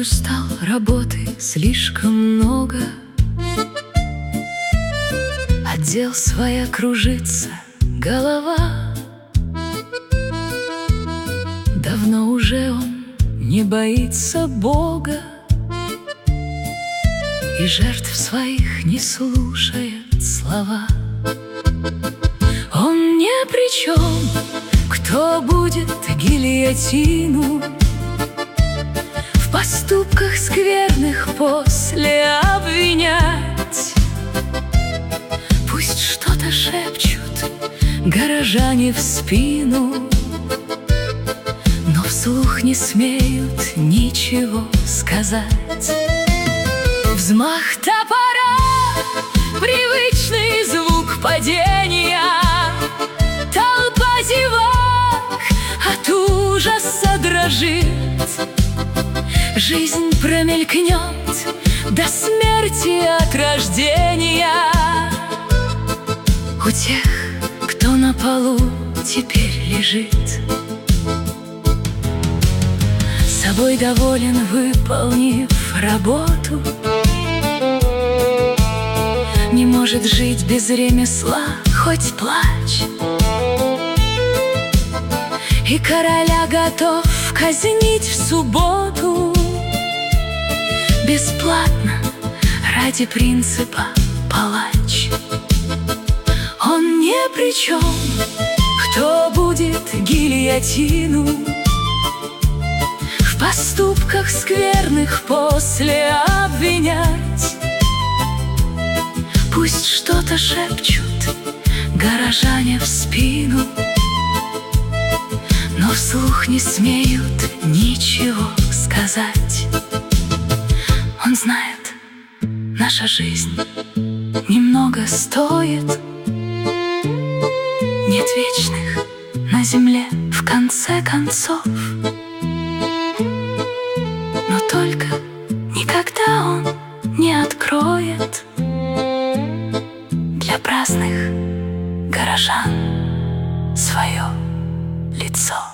устал, работы слишком много, от дел своя кружится голова. Давно уже он не боится Бога и жертв своих не слушает слова. Он ни при чем, кто будет гильотину в поступках скверных после обвинять. Пусть что-то шепчут горожане в спину, но вслух не смеют ничего сказать. Взмах топора, привычный звук падения, толпа зевак от ужаса дрожит. Жизнь промелькнет до смерти от рождения у тех, кто на полу теперь лежит. Собой доволен, выполнив работу, не может жить без ремесла, хоть плачь. И короля готов казнить в субботу бесплатно ради принципа палач. Он ни при чем, кто будет гильотину в поступках скверных после обвинять. Пусть что-то шепчут горожане в спину, но вслух не смеют ничего сказать. Он знает, наша жизнь немного стоит, нет вечных на земле в конце концов. Но только никогда он не откроет для праздных горожан свое лицо.